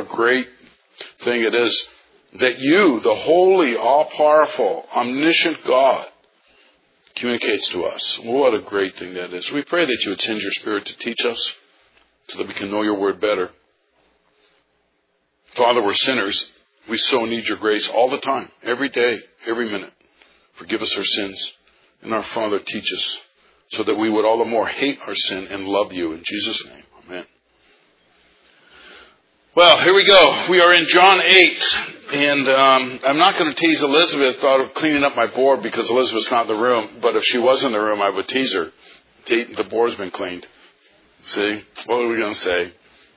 great thing it is that you, the holy, all-powerful, omniscient God, communicates to us. What a great thing that is. We pray that you would send your Spirit to teach us so that we can know your word better. Father, we're sinners. We so need your grace all the time, every day, every minute. Forgive us our sins. And our Father, teach us so that we would all the more hate our sin and love you. In Jesus' name, amen. Well, here we go. We are in John 8. And I'm not going to tease Elizabeth about cleaning up my board because Elizabeth's not in the room. But if she was in the room, I would tease her. The board's been cleaned. See? What are we going to say?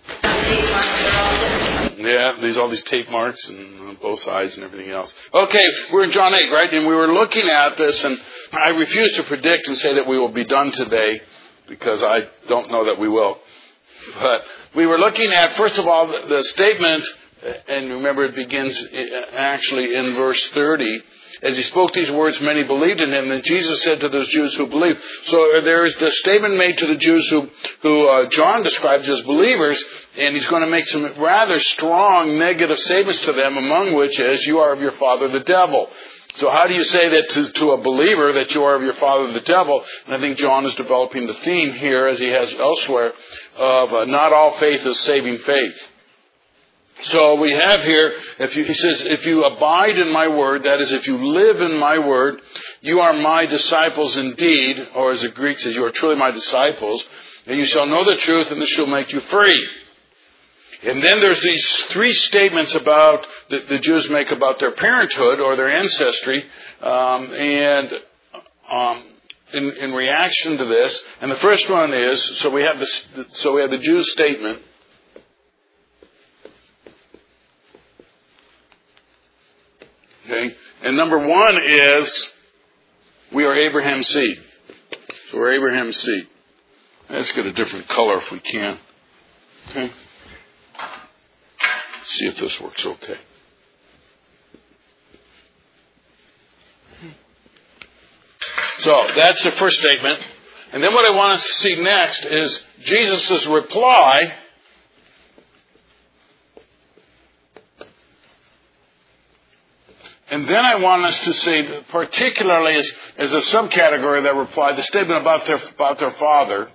Yeah, there's all these tape marks on both sides and everything else. Okay, we're in John 8, right? And we were looking at this, and I refuse to predict and say that we will be done today because I don't know that we will. But we were looking at, first of all, the statement, and remember it begins actually in verse 30. As he spoke these words, many believed in him. Then Jesus said to those Jews who believed. So there is the statement made to the Jews who John describes as believers, and he's going to make some rather strong negative statements to them, among which is, you are of your father the devil. So how do you say that to a believer that you are of your father the devil? And I think John is developing the theme here, as he has elsewhere, of not all faith is saving faith. So we have here, he says, if you abide in my word, that is, if you live in my word, you are my disciples indeed, or as the Greek says, you are truly my disciples, and you shall know the truth, and this shall make you free. And then there's these three statements about that the Jews make about their parenthood or their ancestry, in reaction to this. And the first one is, so we have the Jews' statement. Okay. And number one is, we are Abraham's seed. So we're Abraham's seed. Let's get a different color if we can. Okay. See if this works okay. So that's the first statement. And then what I want us to see next is Jesus' reply. And then I want us to see, particularly as a subcategory of that reply, the statement about their father.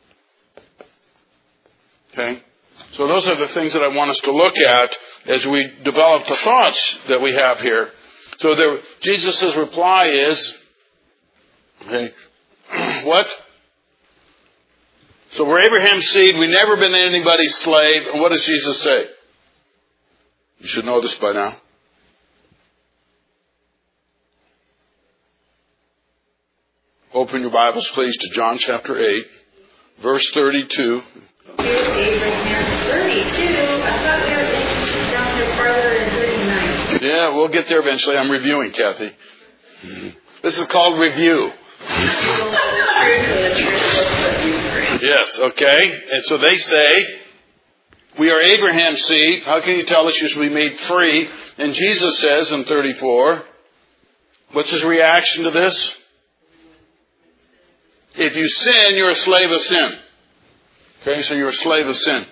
Okay? So those are the things that I want us to look at as we develop the thoughts that we have here. So Jesus' reply is, okay, what? So we're Abraham's seed. We've never been anybody's slave. And what does Jesus say? You should know this by now. Open your Bibles, please, to John chapter 8, verse 32. Abraham 32. I thought we were down there farther in 39. Yeah, we'll get there eventually. I'm reviewing, Kathy. This is called review. Yes, okay. And so they say, we are Abraham's seed. How can you tell us you should be made free? And Jesus says in 34, what's his reaction to this? If you sin, you're a slave of sin. Okay, so you're a slave of sin.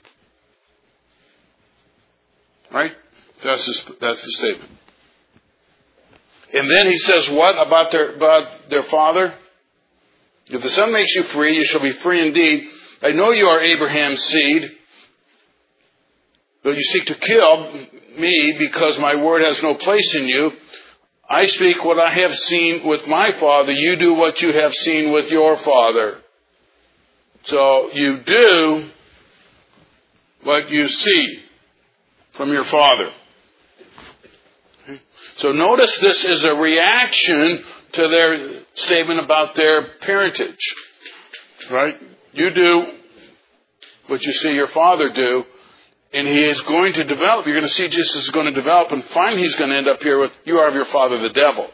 Right? That's the statement. And then he says what about their father? If the Son makes you free, you shall be free indeed. I know you are Abraham's seed, but you seek to kill me because my word has no place in you. I speak what I have seen with my father. You do what you have seen with your father. So you do what you see from your father. Okay. So notice this is a reaction to their statement about their parentage. Right? You do what you see your father do. And he is going to develop. You're going to see Jesus is going to develop. And finally he's going to end up here with, you are of your father the devil.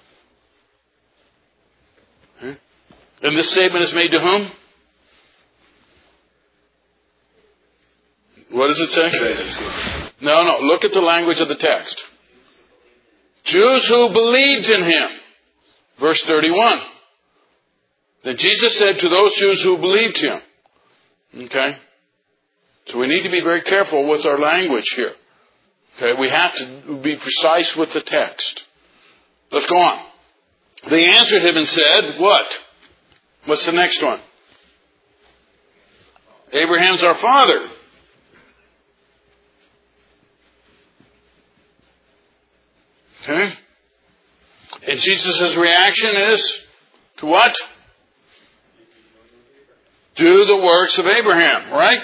Okay. And this statement is made to whom? What does it say? No. Look at the language of the text. Jews who believed in him. Verse 31. Then Jesus said to those Jews who believed him. Okay. So we need to be very careful with our language here. Okay, we have to be precise with the text. Let's go on. They answered him and said, what? What's the next one? Abraham's our father. Okay? And Jesus' reaction is to what? Do the works of Abraham, right?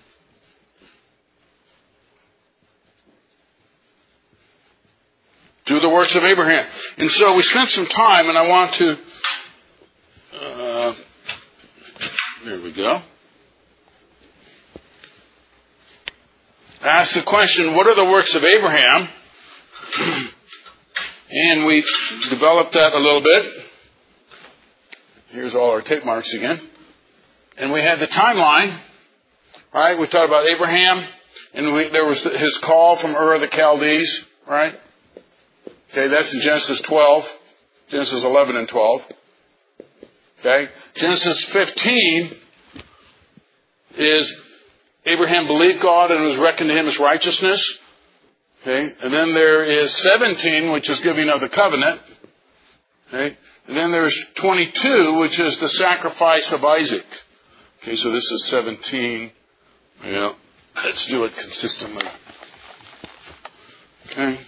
Do the works of Abraham. And so we spent some time, and I want to... there we go. Ask the question, what are the works of Abraham? And we developed that a little bit. Here's all our tick marks again. And we had the timeline. Right? We talked about Abraham. And there was his call from Ur of the Chaldees. Right? Okay, that's in Genesis 12. Genesis 11 and 12. Okay? Genesis 15 is Abraham believed God and it was reckoned to him as righteousness. Okay? And then there is 17, which is giving of the covenant. Okay? And then there's 22, which is the sacrifice of Isaac. Okay, so this is 17. Yeah. Let's do it consistently. Okay?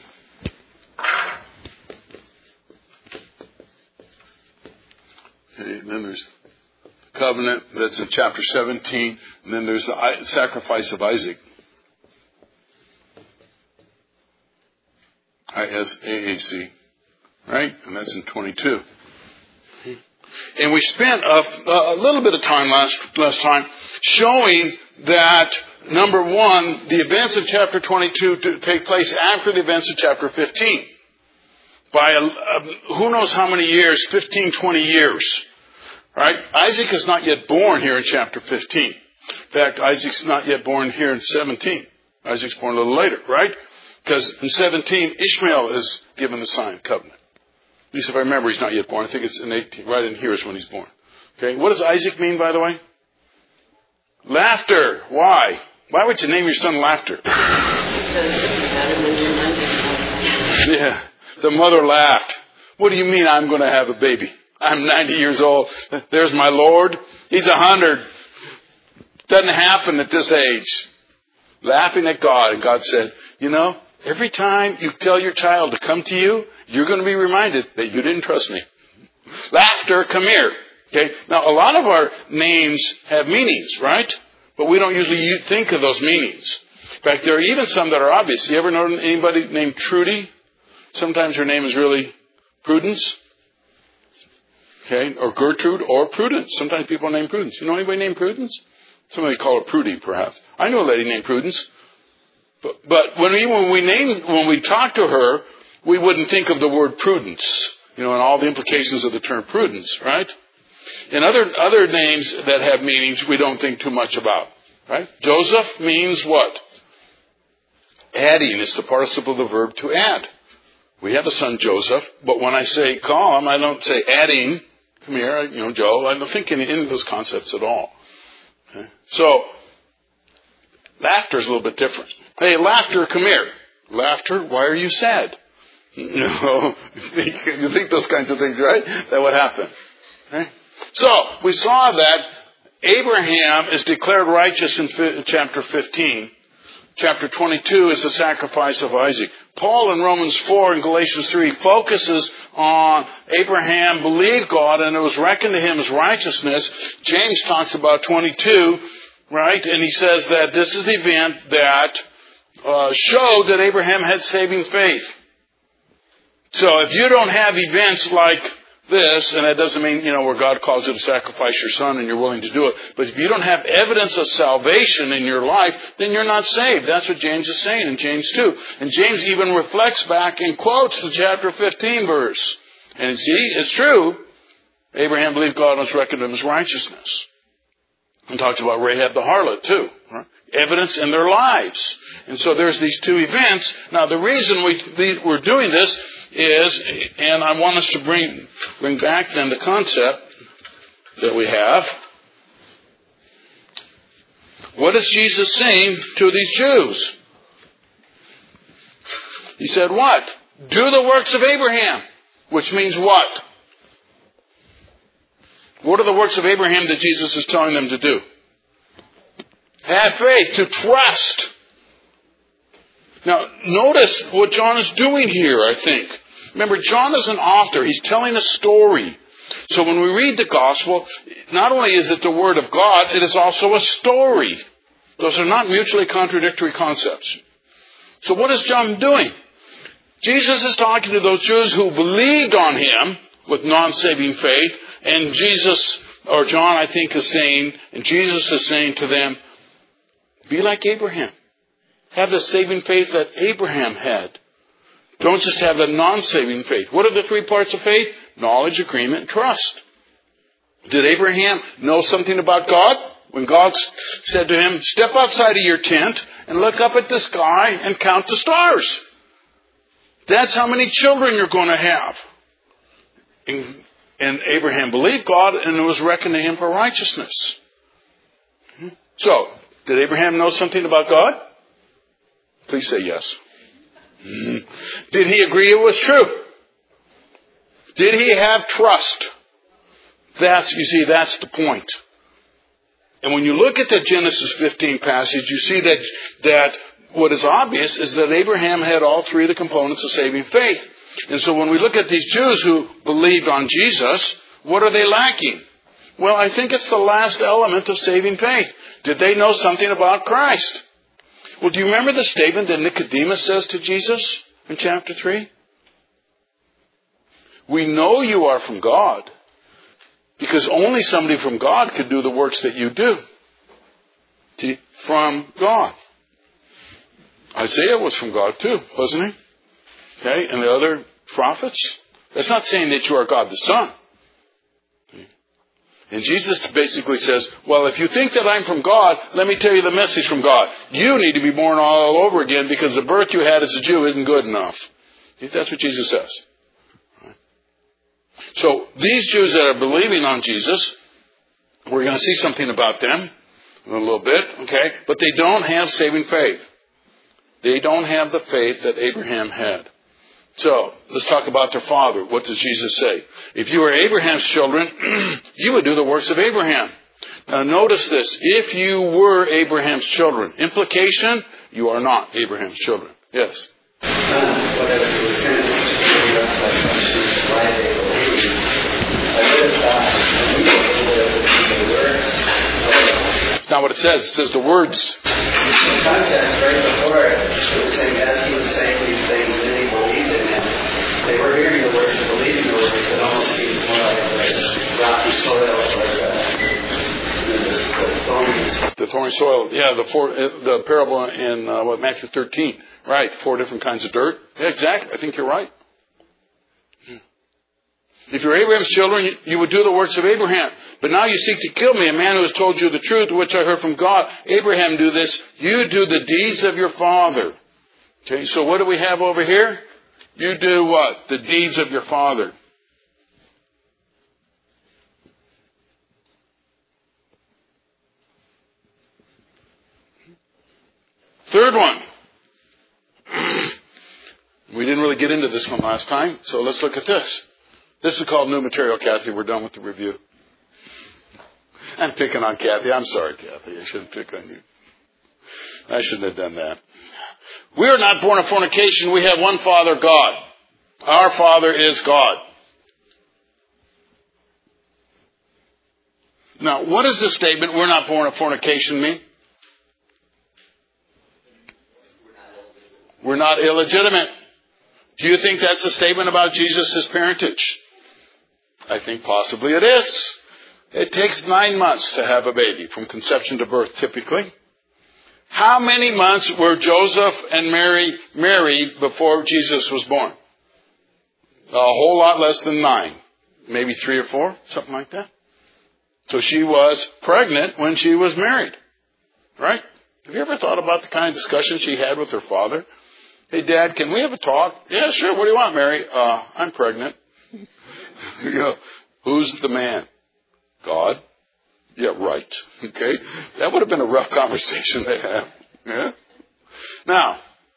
Okay, and then there's the covenant, that's in chapter 17. And then there's the sacrifice of Isaac. ISAAC. Right? And that's in 22. And we spent a little bit of time last time showing that, number one, the events of chapter 22 to take place after the events of chapter 15. By who knows how many years, 15, 20 years. Right? Isaac is not yet born here in chapter 15. In fact, Isaac's not yet born here in 17. Isaac's born a little later, right? Because in 17, Ishmael is given the sign covenant. At least if I remember, he's not yet born. I think it's in 18. Right in here is when he's born. Okay, what does Isaac mean, by the way? Laughter. Why? Why would you name your son Laughter? Yeah, the mother laughed. What do you mean I'm going to have a baby? I'm 90 years old. There's my Lord. He's 100. Doesn't happen at this age. Laughing at God. And God said, you know, every time you tell your child to come to you, you're going to be reminded that you didn't trust me. Laughter, come here. Okay. Now, a lot of our names have meanings, right? But we don't usually think of those meanings. In fact, there are even some that are obvious. You ever know anybody named Trudy? Sometimes her name is really Prudence. Okay. Or Gertrude or Prudence. Sometimes people are named Prudence. You know anybody named Prudence? Somebody call her Prudy, perhaps. I know a lady named Prudence. But when we talk to her, we wouldn't think of the word prudence, you know, and all the implications of the term prudence, right? And other names that have meanings we don't think too much about, right? Joseph means what? Adding is the participle of the verb to add. We have a son Joseph, but when I say call him, I don't say adding. Come here, you know, Joe. I don't think in those concepts at all. Okay? So, laughter is a little bit different. Hey, Laughter, come here. Laughter, why are you sad? No, you think those kinds of things, right? That would happen. Okay? So, we saw that Abraham is declared righteous in chapter 15. Chapter 22 is the sacrifice of Isaac. Paul in Romans 4 and Galatians 3 focuses on Abraham believed God and it was reckoned to him as righteousness. James talks about 22, right? And he says that this is the event that showed that Abraham had saving faith. So if you don't have events like this, and that doesn't mean, you know, where God calls you to sacrifice your son and you're willing to do it, but if you don't have evidence of salvation in your life, then you're not saved. That's what James is saying in James 2. And James even reflects back and quotes the chapter 15 verse. And see, it's true. Abraham believed God was reckoned to him as righteousness. And talks about Rahab the harlot too. Right? Evidence in their lives. And so there's these two events. Now the reason we're doing this is, and I want us to bring back then the concept that we have. What is Jesus saying to these Jews? He said what? Do the works of Abraham. Which means what? What are the works of Abraham that Jesus is telling them to do? Have faith, to trust. Now, notice what John is doing here, I think. Remember, John is an author. He's telling a story. So when we read the gospel, not only is it the word of God, it is also a story. Those are not mutually contradictory concepts. So what is John doing? Jesus is talking to those Jews who believed on him with non-saving faith, and Jesus, or John, I think, is saying, and Jesus is saying to them, be like Abraham. Have the saving faith that Abraham had. Don't just have the non-saving faith. What are the three parts of faith? Knowledge, agreement, and trust. Did Abraham know something about God? When God said to him, step outside of your tent and look up at the sky and count the stars. That's how many children you're going to have. And Abraham believed God, and it was reckoned to him for righteousness. So, did Abraham know something about God? Please say yes. Did he agree it was true? Did he have trust? That's the point. And when you look at the Genesis 15 passage, you see that what is obvious is that Abraham had all three of the components of saving faith. And so when we look at these Jews who believed on Jesus, what are they lacking? Well, I think it's the last element of saving faith. Did they know something about Christ? Well, do you remember the statement that Nicodemus says to Jesus in chapter 3? We know you are from God, because only somebody from God could do the works that you do. See, from God. Isaiah was from God too, wasn't he? Okay, and the other prophets. That's not saying that you are God the Son. And Jesus basically says, well, if you think that I'm from God, let me tell you the message from God. You need to be born all over again because the birth you had as a Jew isn't good enough. That's what Jesus says. So these Jews that are believing on Jesus, we're going to see something about them in a little bit, okay? But they don't have saving faith. They don't have the faith that Abraham had. So, let's talk about their father. What does Jesus say? If you were Abraham's children, you would do the works of Abraham. Now notice this. If you were Abraham's children, implication, you are not Abraham's children. Yes? It's not what it says. It says the words. The context right before it was saying, as he was saying these things, many believed in him. They were hearing the words and believing the words. It almost seems more like rocky soil, like the thorny soil. Yeah, the parable in Matthew 13. Right, 4 different kinds of dirt. Yeah, exactly. I think you're right. If you're Abraham's children, you would do the works of Abraham. But now you seek to kill me, a man who has told you the truth, which I heard from God. Abraham do this. You do the deeds of your father. Okay, so what do we have over here? You do what? The deeds of your father. Third one. We didn't really get into this one last time, so let's look at this. This is called new material, Kathy. We're done with the review. I'm picking on Kathy. I'm sorry, Kathy. I shouldn't pick on you. I shouldn't have done that. We are not born of fornication. We have one Father, God. Our Father is God. Now, what does this statement, we're not born of fornication, mean? We're not illegitimate. Do you think that's a statement about Jesus' parentage? I think possibly it is. It takes 9 months to have a baby, from conception to birth, typically. How many months were Joseph and Mary married before Jesus was born? A whole lot less than 9. Maybe 3 or 4, something like that. So she was pregnant when she was married. Right? Have you ever thought about the kind of discussion she had with her father? Hey, Dad, can we have a talk? Yeah, sure. What do you want, Mary? I'm pregnant. You know, who's the man? God. Yeah, right. Okay? That would have been a rough conversation to have. Yeah? Now,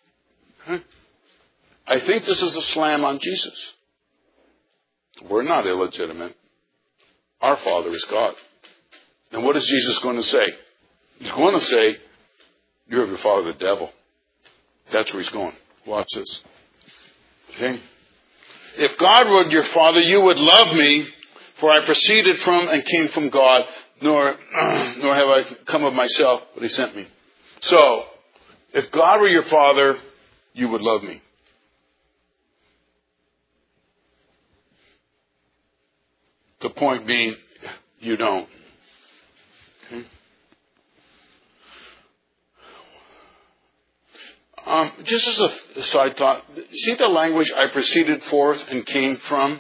I think this is a slam on Jesus. We're not illegitimate. Our Father is God. And what is Jesus going to say? He's going to say, you're of your father the devil. That's where he's going. Watch this. Okay? If God were your father, you would love me, for I proceeded from and came from God, nor have I come of myself, but he sent me. So, if God were your father, you would love me. The point being, you don't. Okay? Just as a side thought, see the language, I proceeded forth and came from?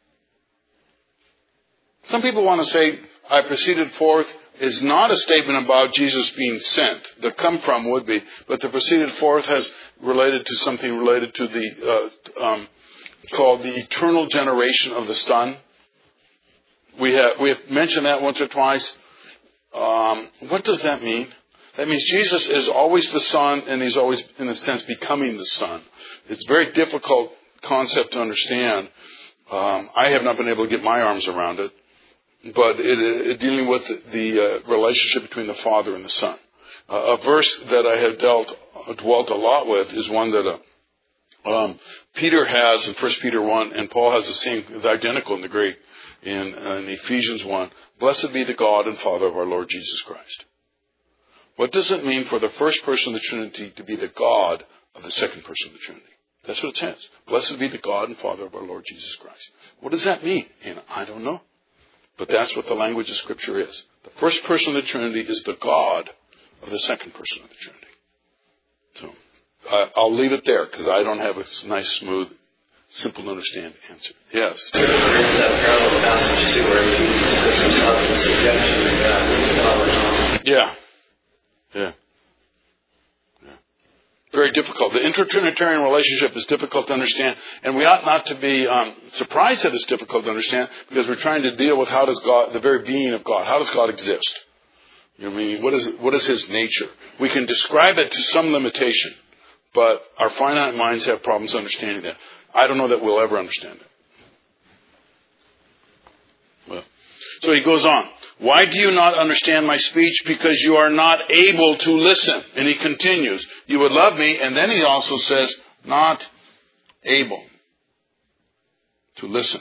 Some people want to say, I proceeded forth is not a statement about Jesus being sent. The come from would be, but the proceeded forth has related to something related to the, called the eternal generation of the Son. We have mentioned that once or twice. What does that mean? That means Jesus is always the Son, and he's always, in a sense, becoming the Son. It's a very difficult concept to understand. I have not been able to get my arms around it, but dealing with the relationship between the Father and the Son. A verse that I have dwelt a lot with is one that Peter has in 1 Peter 1, and Paul has the same, it's identical in the Greek, in Ephesians 1. Blessed be the God and Father of our Lord Jesus Christ. What does it mean for the first person of the Trinity to be the God of the second person of the Trinity? That's what it says. Blessed be the God and Father of our Lord Jesus Christ. What does that mean? And I don't know. But that's what the language of Scripture is. The first person of the Trinity is the God of the second person of the Trinity. So, I'll leave it there because I don't have a nice, smooth, simple to understand answer. Yes? There is that parallel passage too where Jesus puts himself in subjection to God. Yeah. Very difficult. The intertrinitarian relationship is difficult to understand, and we ought not to be surprised that it's difficult to understand because we're trying to deal with how does God, the very being of God, how does God exist? You know what I mean? What is His nature? We can describe it to some limitation, but our finite minds have problems understanding that. I don't know that we'll ever understand it. Well, so he goes on. Why do you not understand my speech? Because you are not able to listen. And he continues, you would love me. And then he also says, not able to listen,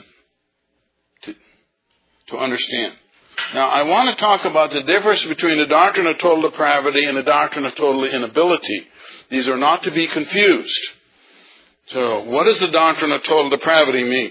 to understand. Now, I want to talk about the difference between the doctrine of total depravity and the doctrine of total inability. These are not to be confused. So, what does the doctrine of total depravity mean?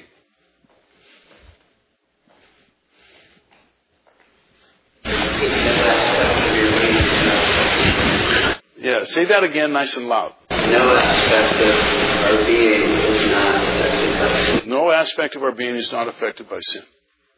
Yeah, say that again nice and loud. No aspect of our being is not affected by sin. No aspect of our being is not affected by sin.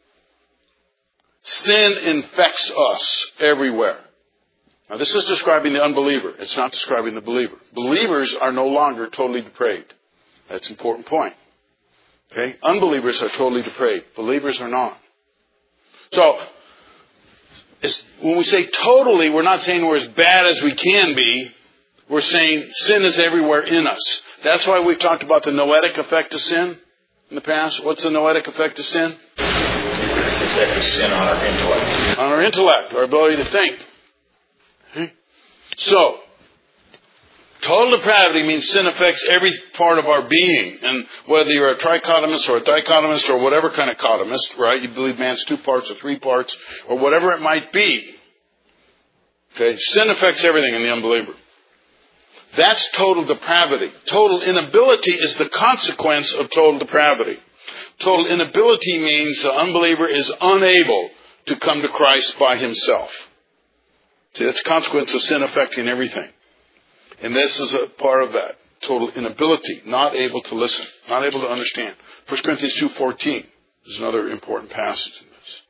Sin infects us everywhere. Now, this is describing the unbeliever. It's not describing the believer. Believers are no longer totally depraved. That's an important point. Okay? Unbelievers are totally depraved. Believers are not. So, when we say totally, we're not saying we're as bad as we can be. We're saying sin is everywhere in us. That's why we've talked about the noetic effect of sin in the past. What's the noetic effect of sin? The effect of sin on our intellect. On our intellect, our ability to think. Okay? So, total depravity means sin affects every part of our being. And whether you're a trichotomist or a dichotomist or whatever kind of cotomist, right? You believe man's 2 parts or 3 parts or whatever it might be. Okay? Sin affects everything in the unbeliever. That's total depravity. Total inability is the consequence of total depravity. Total inability means the unbeliever is unable to come to Christ by himself. See, that's a consequence of sin affecting everything. And this is a part of that. Total inability. Not able to listen. Not able to understand. 1 Corinthians 2:14 is another important passage in this.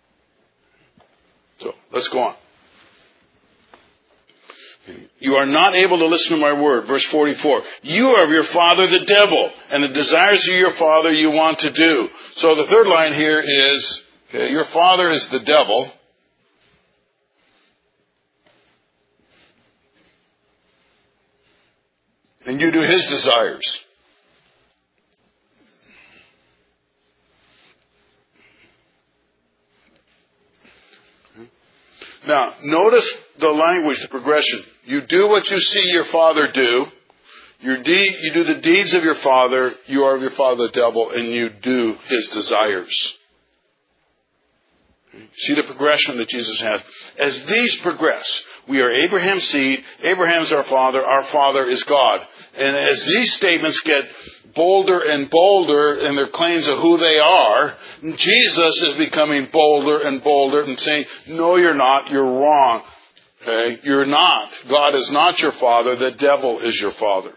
So, let's go on. You are not able to listen to my word. Verse 44. You are of your father the devil, and the desires of your father you want to do. So the third line here is, okay, your father is the devil. And you do His desires. Now, notice the language, the progression. You do what you see your father do. You do the deeds of your father. You are of your father the devil, and you do his desires. See the progression that Jesus has. As these progress, we are Abraham's seed. Abraham's our father is God. And as these statements get bolder and bolder in their claims of who they are, Jesus is becoming bolder and bolder and saying, no, you're not. You're wrong. Okay? You're not. God is not your father. The devil is your father.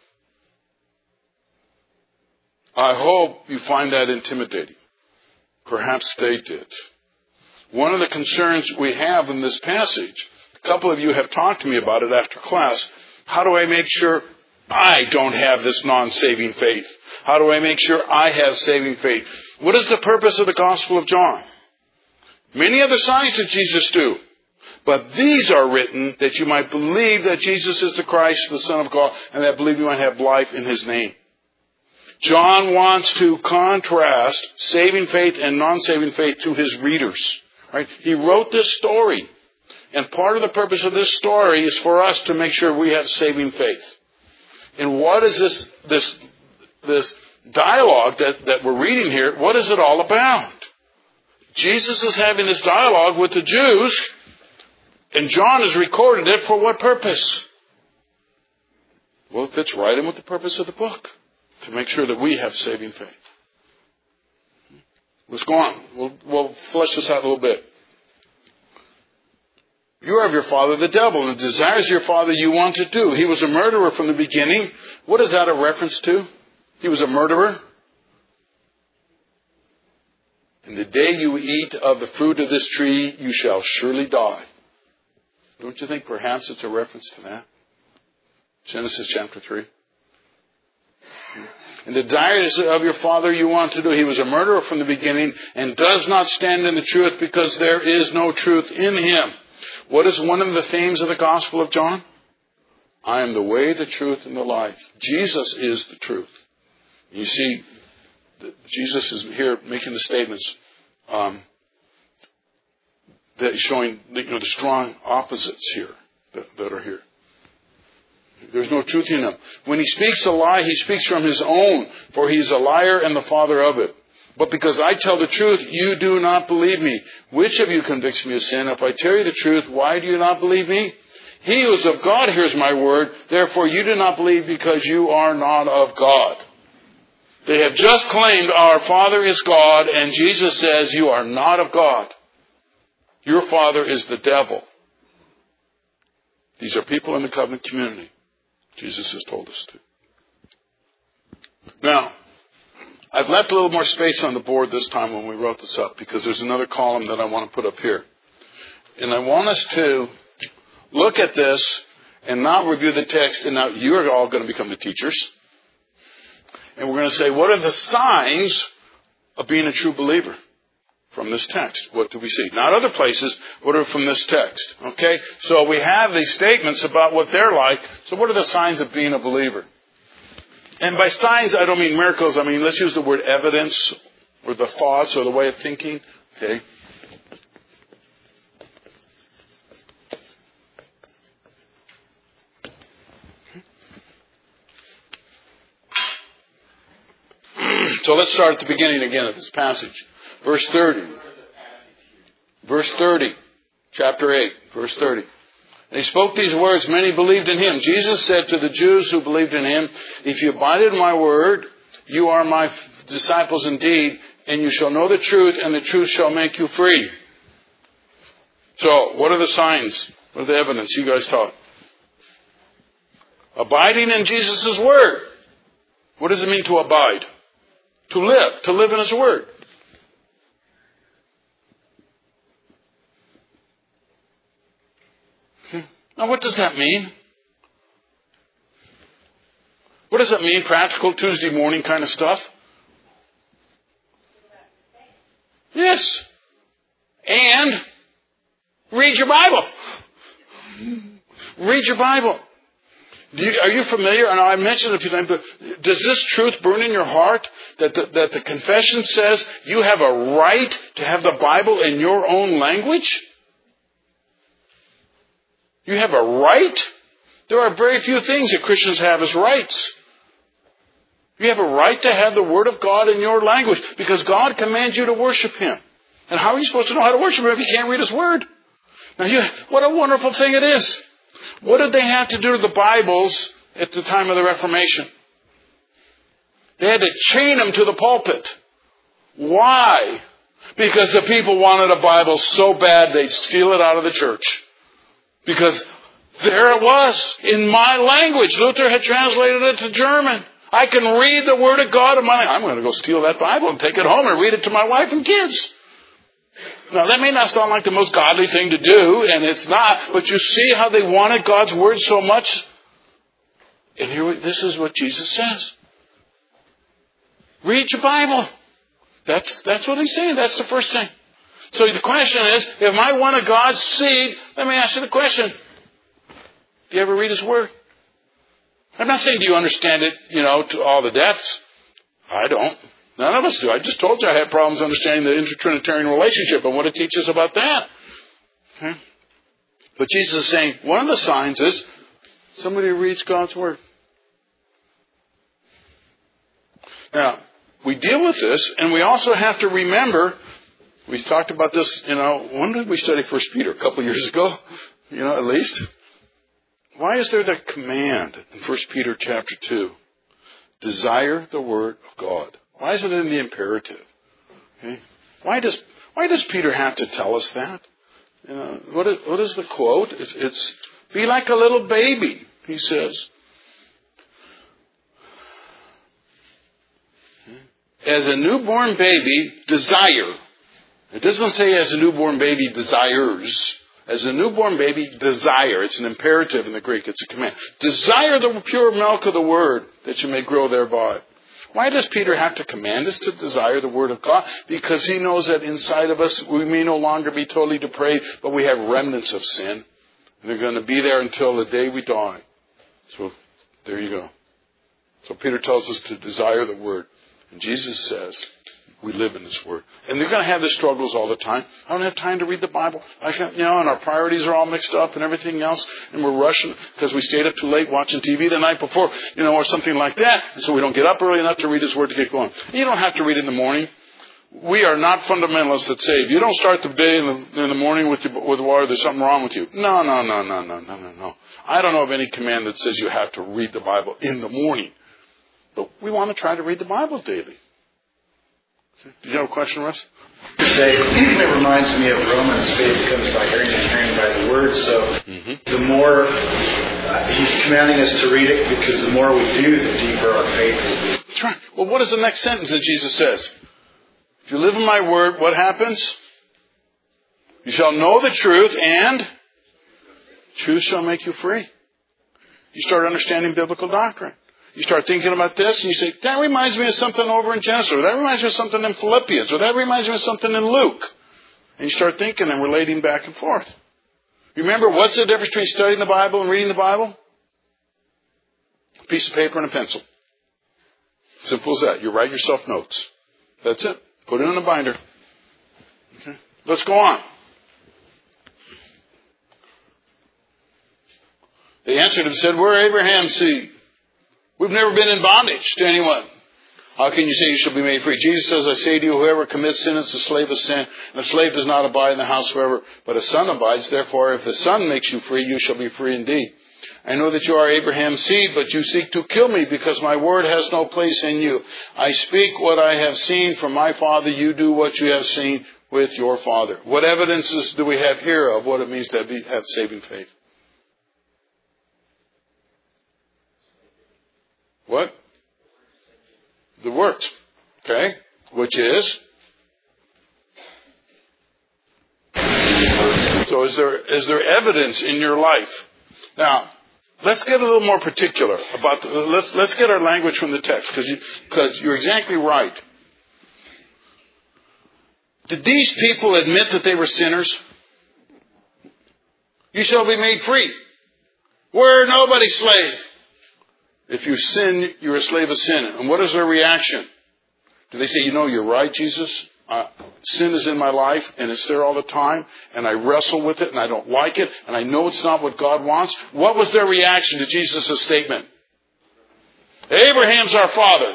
I hope you find that intimidating. Perhaps they did. One of the concerns we have in this passage, a couple of you have talked to me about it after class. How do I make sure I don't have this non-saving faith? How do I make sure I have saving faith? What is the purpose of the Gospel of John? Many other signs did Jesus do. But these are written that you might believe that Jesus is the Christ, the Son of God, and that believe you might have life in His name. John wants to contrast saving faith and non-saving faith to his readers. Right? He wrote this story. And part of the purpose of this story is for us to make sure we have saving faith. And what is this dialogue that we're reading here, what is it all about? Jesus is having this dialogue with the Jews, and John has recorded it for what purpose? Well, it fits right in with the purpose of the book, to make sure that we have saving faith. Let's go on. We'll flesh this out a little bit. You are of your father the devil, and the desires of your father you want to do. He was a murderer from the beginning. What is that a reference to? He was a murderer. And the day you eat of the fruit of this tree, you shall surely die. Don't you think perhaps it's a reference to that? Genesis chapter 3. And the desires of your father you want to do. He was a murderer from the beginning and does not stand in the truth because there is no truth in him. What is one of the themes of the Gospel of John? I am the way, the truth, and the life. Jesus is the truth. You see, Jesus is here making the statements that is showing the strong opposites here that are here. There's no truth in him. When he speaks a lie, he speaks from his own, for he is a liar and the father of it. But because I tell the truth, you do not believe me. Which of you convicts me of sin? If I tell you the truth, why do you not believe me? He who is of God hears my word. Therefore you do not believe because you are not of God. They have just claimed our Father is God, and Jesus says you are not of God. Your father is the devil. These are people in the covenant community. Jesus has told us to. Now, I've left a little more space on the board this time when we wrote this up because there's another column that I want to put up here. And I want us to look at this and not review the text. And now you're all going to become the teachers. And we're going to say, what are the signs of being a true believer from this text? What do we see? Not other places, what are from this text? Okay? So we have these statements about what they're like. So what are the signs of being a believer? And by signs, I don't mean miracles. I mean, let's use the word evidence or the thoughts or the way of thinking. Okay? So let's start at the beginning again of this passage. Verse 30. Verse 30. Chapter 8. Verse 30. And he spoke these words, many believed in him. Jesus said to the Jews who believed in him, if you abide in my word, you are my disciples indeed, and you shall know the truth, and the truth shall make you free. So, what are the signs? What are the evidence? You guys talk. Abiding in Jesus' word. What does it mean to abide? To live in his word. Now, what does that mean? What does that mean? Practical Tuesday morning kind of stuff? Yes. And read your Bible. Read your Bible. Are you familiar? And I mentioned it a few times, but does this truth burn in your heart that the confession says you have a right to have the Bible in your own language? You have a right? There are very few things that Christians have as rights. You have a right to have the Word of God in your language because God commands you to worship Him. And how are you supposed to know how to worship Him if you can't read His Word? Now, what a wonderful thing it is. What did they have to do to the Bibles at the time of the Reformation? They had to chain them to the pulpit. Why? Because the people wanted a Bible so bad they'd steal it out of the church. Because there it was, in my language. Luther had translated it to German. I can read the Word of God in my language. I'm going to go steal that Bible and take it home and read it to my wife and kids. Now, that may not sound like the most godly thing to do, and it's not, but you see how they wanted God's Word so much? And this is what Jesus says. Read your Bible. That's what He's saying. That's the first thing. So the question is, if I want a God's seed, let me ask you the question. Do you ever read His Word? I'm not saying do you understand it, to all the depths. I don't. None of us do. I just told you I had problems understanding the intertrinitarian relationship and what it teaches about that. Okay? But Jesus is saying one of the signs is somebody reads God's Word. Now, we deal with this, and we also have to remember, we talked about this, when did we study 1 Peter? A couple years ago, at least. Why is there that command in 1 Peter chapter 2? Desire the Word of God. Why is it in the imperative? Okay? Why does Peter have to tell us that? What is the quote? It's be like a little baby, he says. As a newborn baby, desire. It doesn't say as a newborn baby desires. As a newborn baby, desire. It's an imperative in the Greek. It's a command. Desire the pure milk of the Word that you may grow thereby. Why does Peter have to command us to desire the Word of God? Because he knows that inside of us we may no longer be totally depraved, but we have remnants of sin. And they're going to be there until the day we die. So, there you go. So Peter tells us to desire the Word. And Jesus says, we live in His Word. And they're going to have the struggles all the time. I don't have time to read the Bible. And our priorities are all mixed up and everything else. And we're rushing because we stayed up too late watching TV the night before, or something like that. And so we don't get up early enough to read His Word to get going. You don't have to read in the morning. We are not fundamentalists that say, if you don't start the day in the morning with water, there's something wrong with you. No. I don't know of any command that says you have to read the Bible in the morning. But we want to try to read the Bible daily. Did you have a question, Russ? It reminds me of Romans, faith comes by hearing and hearing by the Word. So the more He's commanding us to read it, because the more we do, the deeper our faith will be. That's right. Well, what is the next sentence that Jesus says? If you live in my Word, what happens? You shall know the truth, and truth shall make you free. You start understanding biblical doctrine. You start thinking about this, and you say, that reminds me of something over in Genesis, or that reminds me of something in Philippians, or that reminds me of something in Luke. And you start thinking and relating back and forth. Remember, what's the difference between studying the Bible and reading the Bible? A piece of paper and a pencil. Simple as that. You write yourself notes. That's it. Put it in a binder. Okay. Let's go on. They answered and said, we're Abraham's seed. We've never been in bondage to anyone. How can you say you shall be made free? Jesus says, I say to you, whoever commits sin is the slave of sin. And the slave does not abide in the house forever, but a son abides. Therefore, if the Son makes you free, you shall be free indeed. I know that you are Abraham's seed, but you seek to kill me because my word has no place in you. I speak what I have seen from my Father. You do what you have seen with your father. What evidences do we have here of what it means to have saving faith? What? The works. Okay? Which is? So is there evidence in your life? Now, let's get a little more particular about let's get our language from the text, because you're exactly right. Did these people admit that they were sinners? You shall be made free. We're nobody's slave. If you sin, you're a slave of sin. And what is their reaction? Do they say, you're right, Jesus? Sin is in my life, and it's there all the time, and I wrestle with it, and I don't like it, and I know it's not what God wants? What was their reaction to Jesus' statement? Abraham's our father.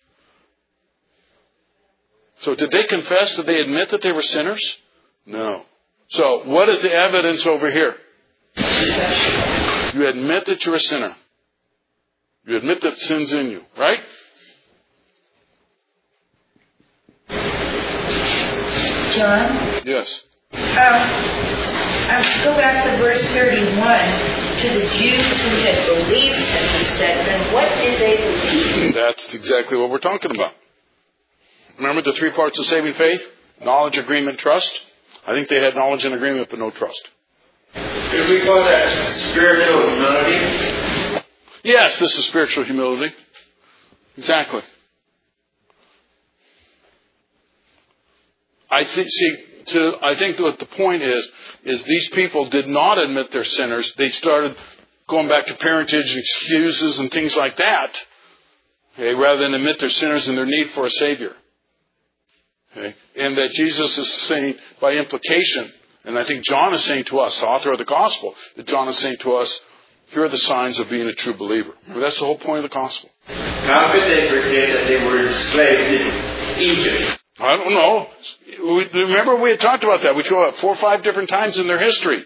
So did they confess? Did they admit that they were sinners? No. So what is the evidence over here? You admit that you're a sinner. You admit that sin's in you, right? John? Yes. Go back to verse 31. To the Jews who had believed him, he said, then what did they believe? That's exactly what we're talking about. Remember the 3 parts of saving faith? Knowledge, agreement, trust. I think they had knowledge and agreement, but no trust. Could we call that spiritual humility? Yes, this is spiritual humility. Exactly. I think what the point is these people did not admit they're sinners. They started going back to parentage, excuses, and things like that. Okay, rather than admit they're sinners and their need for a Savior. Okay, and that Jesus is saying by implication, and I think John is saying to us, the author of the gospel, that John is saying to us, here are the signs of being a true believer. Well, that's the whole point of the gospel. How could they forget that they were enslaved in Egypt? I don't know. Remember we had talked about that. We go up 4 or 5 different times in their history.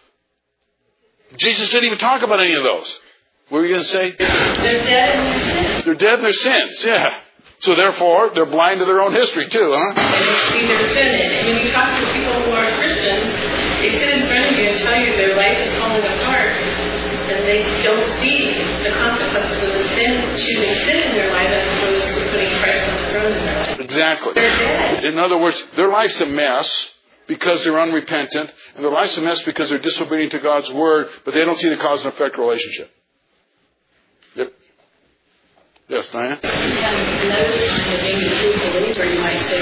Jesus didn't even talk about any of those. What were you going to say? They're dead in their sins. They're dead in their sins, yeah. So therefore, they're blind to their own history too, huh? They see their sin. And when you talk to people who are Christians, they sit in front of you and tell you their life is falling apart, and they don't see the consequences of the sin, choosing sin in their life as opposed to putting Christ on the throne in their life. Exactly. They're dead. In other words, their life's a mess because they're unrepentant, and their life's a mess because they're disobedient to God's word, but they don't see the cause and effect relationship. Yep. Yes, Diane? Another sign of being a true believer, you might say,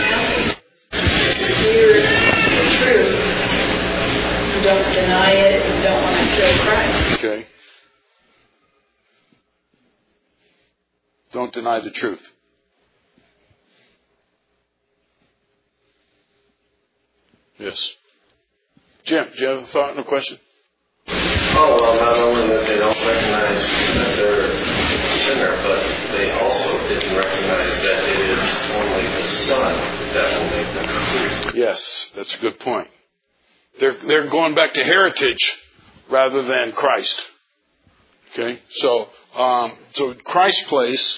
here's the truth. You don't deny it. You don't want to kill Christ. Okay. Don't deny the truth. Yes. Jim, do you have a thought and a question? Oh, well, not only that they don't recognize that they're a sinner, but they also didn't recognize that it is only the Son that will make them free. Yes, that's a good point. They're going back to heritage rather than Christ. Okay, so Christ's place.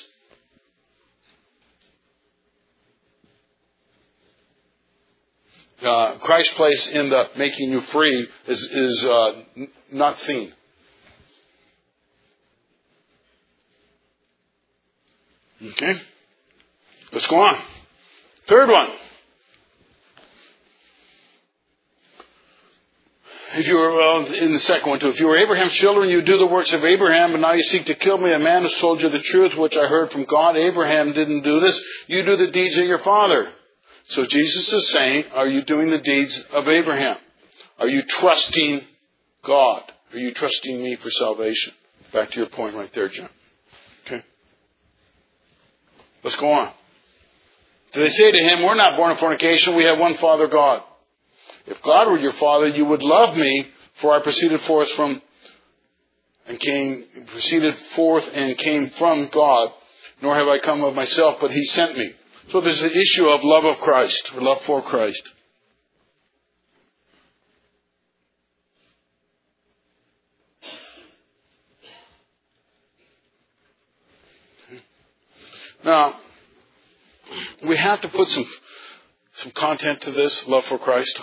Christ's place in the making you free is not seen. Okay, let's go on. Third one. If you were, in the second one too, if you were Abraham's children, you do the works of Abraham, but now you seek to kill me, a man has told you the truth, which I heard from God. Abraham didn't do this. You do the deeds of your father. So Jesus is saying, are you doing the deeds of Abraham? Are you trusting God? Are you trusting me for salvation? Back to your point right there, Jim. Okay. Let's go on. Do they say to him, we're not born of fornication, we have one Father, God. If God were your Father, you would love me, for I proceeded forth and came from God, nor have I come of myself, but He sent me. So there's the issue of love of Christ, or love for Christ. Now, we have to put some content to this, love for Christ.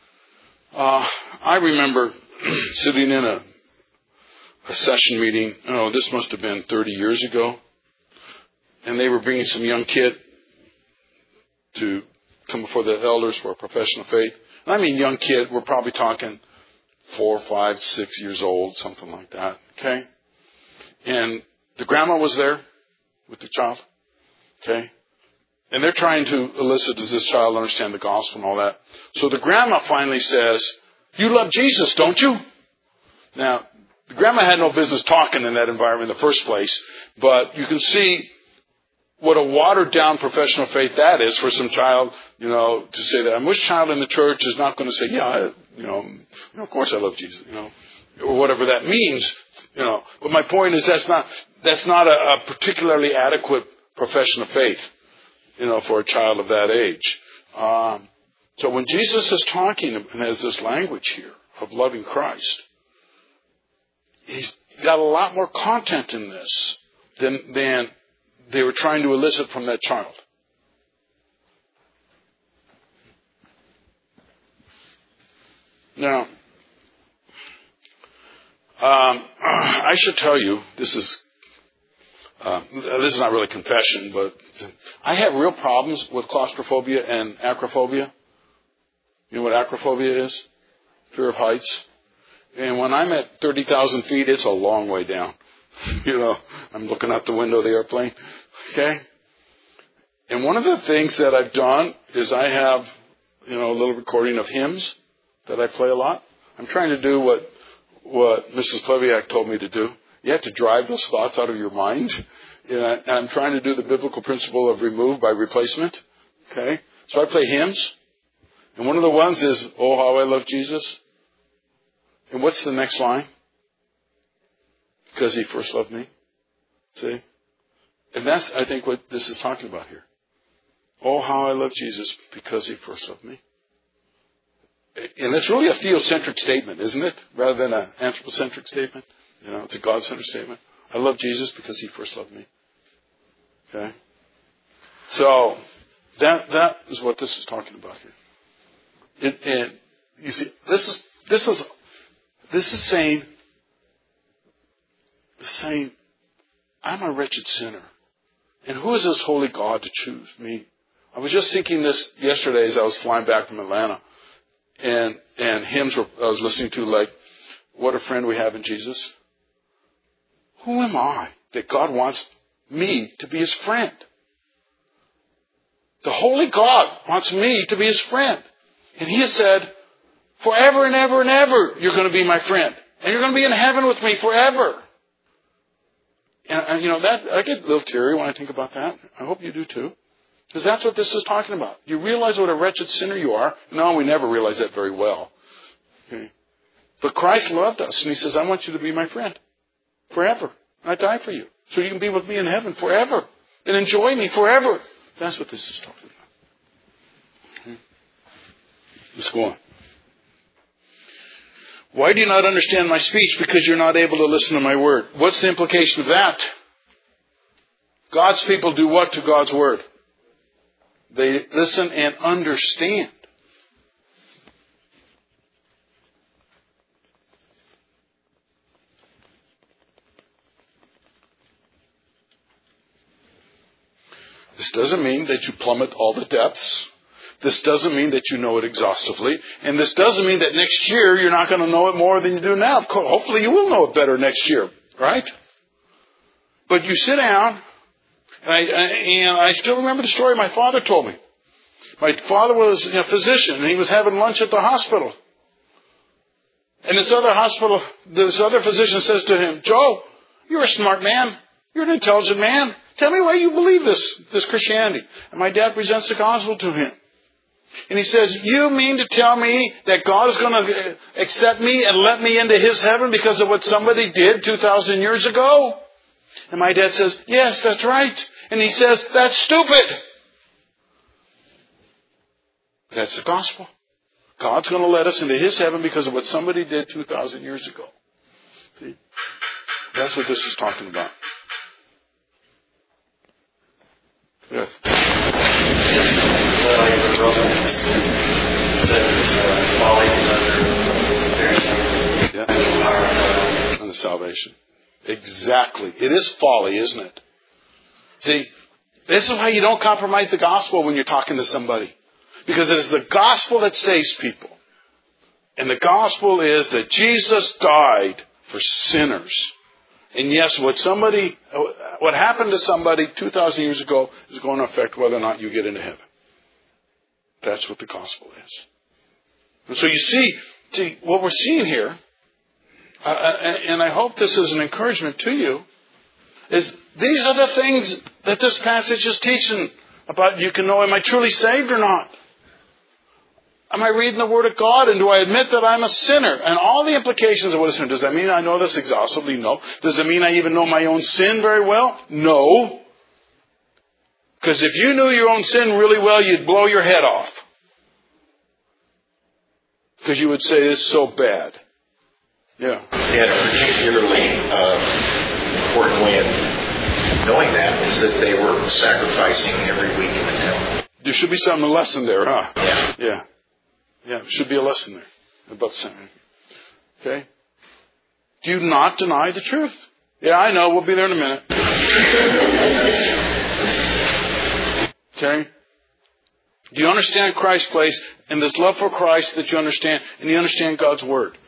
I remember sitting in a session meeting, this must have been 30 years ago, and they were bringing some young kid to come before the elders for a profession of faith. And I mean young kid, we're probably talking 4, 5, 6 years old, something like that. Okay? And the grandma was there with the child. Okay? And they're trying to elicit, does this child understand the gospel and all that? So the grandma finally says, you love Jesus, don't you? Now, The grandma had no business talking in that environment in the first place, but you can see what a watered-down professional faith that is for some child, to say that. And which child in the church is not going to say, of course I love Jesus, or whatever that means, But my point is that's not a particularly adequate profession of faith, for a child of that age. So when Jesus is talking and has this language here of loving Christ, he's got a lot more content in this than they were trying to elicit from that child. Now, I should tell you, this is not really confession, but I have real problems with claustrophobia and acrophobia. You know what acrophobia is? Fear of heights. And when I'm at 30,000 feet, it's a long way down. I'm looking out the window of the airplane. Okay? And one of the things that I've done is I have, a little recording of hymns that I play a lot. I'm trying to do what Mrs. Kleviak told me to do. You have to drive those thoughts out of your mind. And I'm trying to do the biblical principle of remove by replacement. Okay? So I play hymns. And one of the ones is, "Oh, how I love Jesus." And what's the next line? Because he first loved me. See? And that's, I think, what this is talking about here. Oh, how I love Jesus because he first loved me. And it's really a theocentric statement, isn't it? Rather than an anthropocentric statement. It's a God-centered statement. I love Jesus because he first loved me. Okay? So, that is what this is talking about here. And you see, this is saying, I'm a wretched sinner. And who is this holy God to choose me? I was just thinking this yesterday as I was flying back from Atlanta. And hymns I was listening to, like, what a friend we have in Jesus. Who am I that God wants me to be his friend? The holy God wants me to be his friend. And he has said, forever and ever and ever, you're going to be my friend. And you're going to be in heaven with me forever. And that I get a little teary when I think about that. I hope you do too. Because that's what this is talking about. You realize what a wretched sinner you are. No, we never realize that very well. Okay. But Christ loved us. And he says, I want you to be my friend. Forever. I died for you. So you can be with me in heaven forever. And enjoy me forever. That's what this is talking about. Okay. Let's go on. Why do you not understand my speech? Because you're not able to listen to my word. What's the implication of that? God's people do what to God's word? They listen and understand. This doesn't mean that you plummet all the depths. This doesn't mean that you know it exhaustively. And this doesn't mean that next year you're not going to know it more than you do now. Hopefully you will know it better next year, right? But you sit down, and I still remember the story my father told me. My father was a physician, and he was having lunch at the hospital. And this other physician says to him, Joe, you're a smart man. You're an intelligent man. Tell me why you believe this Christianity. And my dad presents the gospel to him. And he says, you mean to tell me that God is going to accept me and let me into his heaven because of what somebody did 2,000 years ago? And my dad says, yes, that's right. And he says, that's stupid. That's the gospel. God's going to let us into his heaven because of what somebody did 2,000 years ago. See? That's what this is talking about. Yes. Yeah. And the salvation. Exactly. It is folly, isn't it? See, this is why you don't compromise the gospel when you're talking to somebody. Because it is the gospel that saves people. And the gospel is that Jesus died for sinners. And yes, what happened to somebody 2,000 years ago is going to affect whether or not you get into heaven. That's what the gospel is. And so you see what we're seeing here and I hope this is an encouragement to you, is these are the things that this passage is teaching about. You can know, am I truly saved or not? Am I reading the Word of God, and do I admit that I'm a sinner? And all the implications of what a sinner. Does that mean I know this exhaustively? No. Does it mean I even know my own sin very well? No. Because if you knew your own sin really well, you'd blow your head off. Because you would say, this is so bad. Yeah. And particularly important way of knowing that is that they were sacrificing every week in the temple. There should be some lesson there, huh? Yeah. Yeah. Yeah, there should be a lesson there about sin. Okay? Do you not deny the truth? Yeah, I know. We'll be there in a minute. Okay? Do you understand Christ's place and this love for Christ that you understand, and you understand God's Word?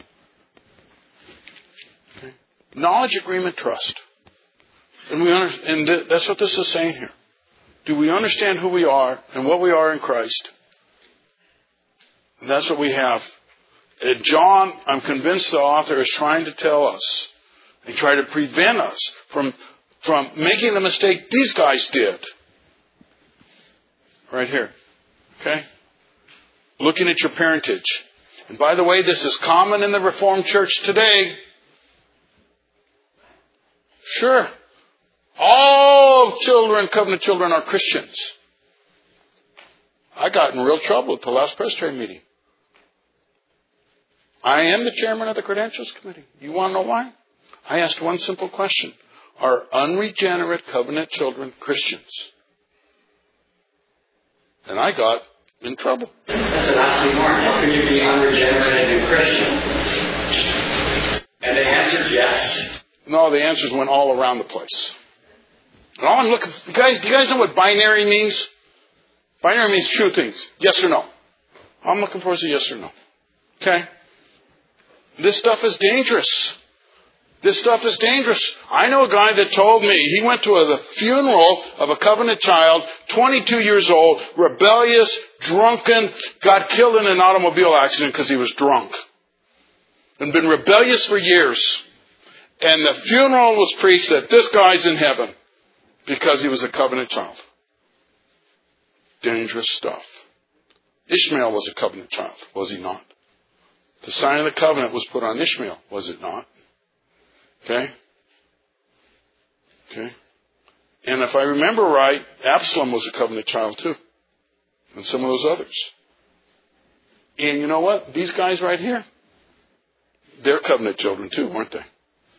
Okay? Knowledge, agreement, trust. And that's what this is saying here. Do we understand who we are and what we are in Christ? And that's what we have. And John, I'm convinced the author is trying to tell us and try to prevent us from making the mistake these guys did. Right here. Okay? Looking at your parentage. And by the way, this is common in the Reformed Church today. Sure. All children, covenant children, are Christians. I got in real trouble at the last Presbyterian meeting. I am the chairman of the Credentials Committee. You want to know why? I asked one simple question. Are unregenerate covenant children Christians? And I got in trouble. That's an oxymoron. How can you be unregenerate and a Christian? And the answer is yes. No, the answers went all around the place. And all I'm looking for, do you guys know what binary means? Binary means two things. Yes or no. All I'm looking for is a yes or no. Okay? This stuff is dangerous. This stuff is dangerous. I know a guy that told me he went to the funeral of a covenant child, 22 years old, rebellious, drunken, got killed in an automobile accident because he was drunk. And been rebellious for years. And the funeral was preached that this guy's in heaven because he was a covenant child. Dangerous stuff. Ishmael was a covenant child, was he not? The sign of the covenant was put on Ishmael, was it not? Okay? Okay? And if I remember right, Absalom was a covenant child too. And some of those others. And you know what? These guys right here, they're covenant children too, weren't they?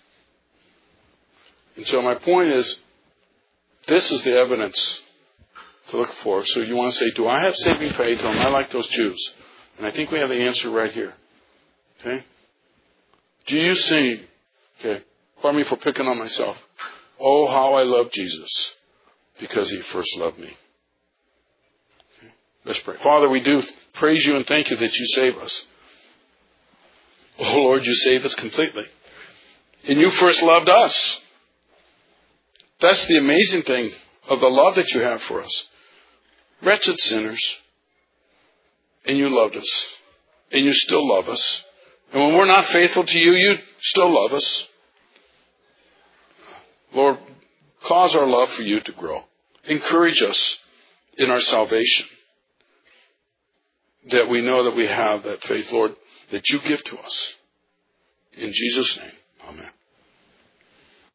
And so my point is, this is the evidence to look for. So you want to say, do I have saving faith or am I like those Jews? And I think we have the answer right here. Okay? Do you see, okay, pardon me for picking on myself. Oh, how I love Jesus because he first loved me. Okay? Let's pray. Father, we do praise you and thank you that you save us. Oh, Lord, you save us completely. And you first loved us. That's the amazing thing of the love that you have for us. Wretched sinners. And you loved us. And you still love us. And when we're not faithful to you, you still love us. Lord, cause our love for you to grow. Encourage us in our salvation. That we know that we have that faith, Lord, that you give to us. In Jesus' name, amen.